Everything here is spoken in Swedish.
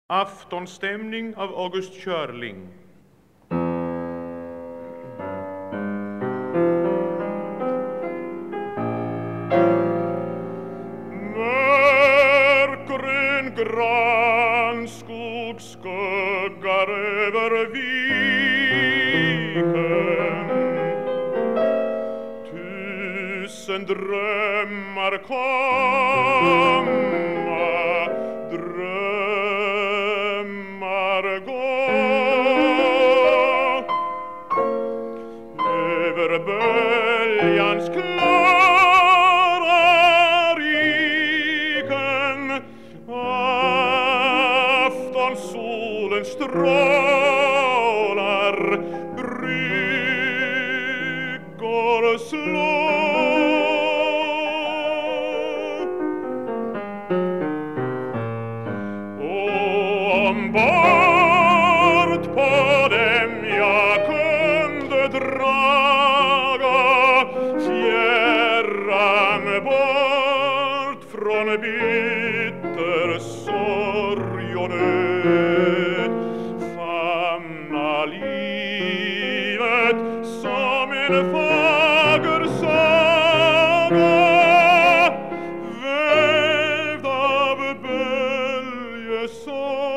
Aftonstämning av August Körling. Mörkgrön granskog skuggar över viken. Tusen drömmar komma, drömmar gå. Över böljans klara riken, aftonsolen strålar, bryggor slår. Ombord på dem jag kunde draga, fjärran bort från bitter sorg och nöd, famna livet som en fager saga, vävd av böljesång.